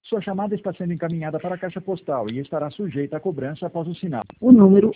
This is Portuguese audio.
Sua chamada está sendo encaminhada para a caixa postal e estará sujeita a cobrança após o sinal. O número